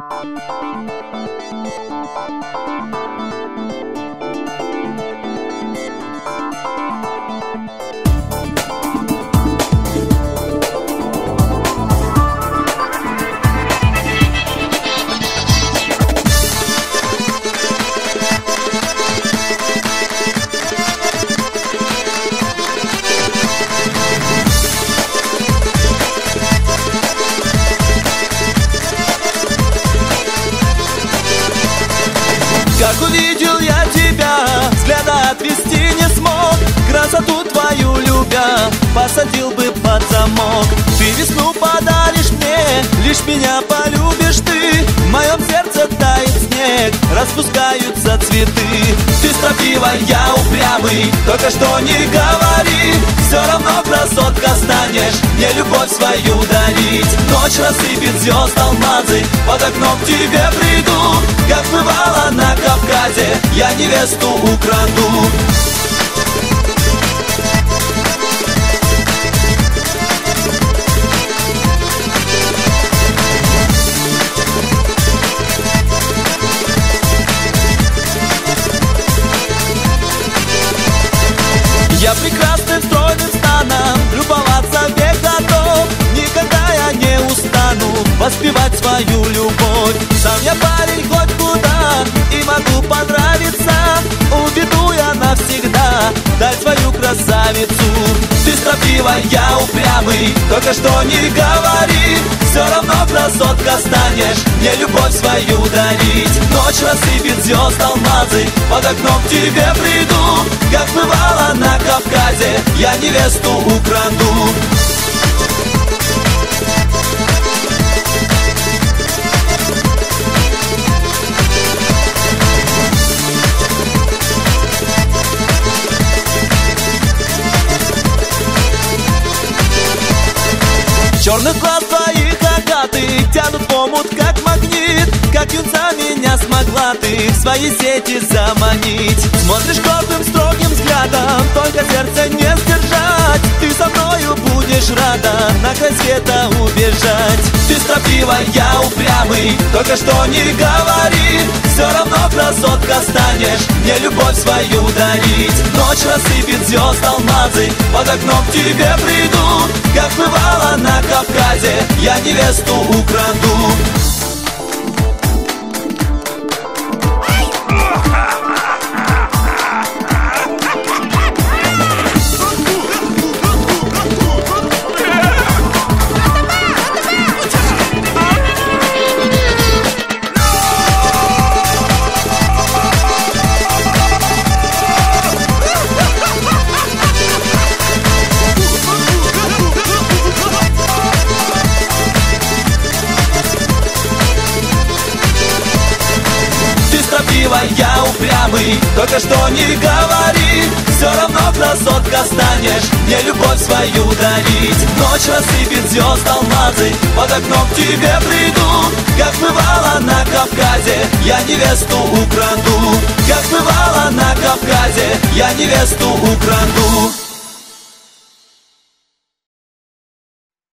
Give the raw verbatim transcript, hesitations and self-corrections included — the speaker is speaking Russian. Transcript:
Как увидел я тебя, взгляда отвести не смог. Красоту твою любя, посадил бы под замок. Ты весну подаришь мне, лишь меня полюбишь ты. В моем сердце тает снег, распускаются цветы. Ты строптивая, я упрямый, только что не говори. Все равно красотка станешь, мне любовь свою дарить. Ночь рассыпет звезд алмазы, под окном к тебе приду. Как бывало на Кавказе, я невесту украду. Я прекрасным стройным станом любоваться век готов. Никогда я не устану воспевать свою любовь. Сам я парень хоть куда и могу понравиться. Уведу я навсегда дай свою красавицу. Ты строптивая, я упрямый, только что не говори. Все равно красотка станешь, мне любовь свою дарить. Ночь рассыпет звезд алмазы, под окном к тебе приду. Как бывало на Кавказе, я невесту украду. Черных глаз твоих агатых тянут в омут, как магнит. Как юнца меня смогла ты в свои сети заманить. Смотришь гордым, строгим взглядом, только сердце не сдержать. Ты со мною будешь рада на край света убежать. Ты строптивая, я упрямый, только что не говори. Все равно красотка станешь, мне любовь свою дарить. Ночь рассыпет звезд алмазы, под окном к тебе приду. Как бывало на Кавказе, я невесту украду. Я упрямый, только что не говори. Все равно красотка станешь, мне любовь свою дарить. Ночь рассыпет звезд алмазы, под окном к тебе приду. Как бывало на Кавказе, я невесту украду. Как бывало на Кавказе, я невесту украду.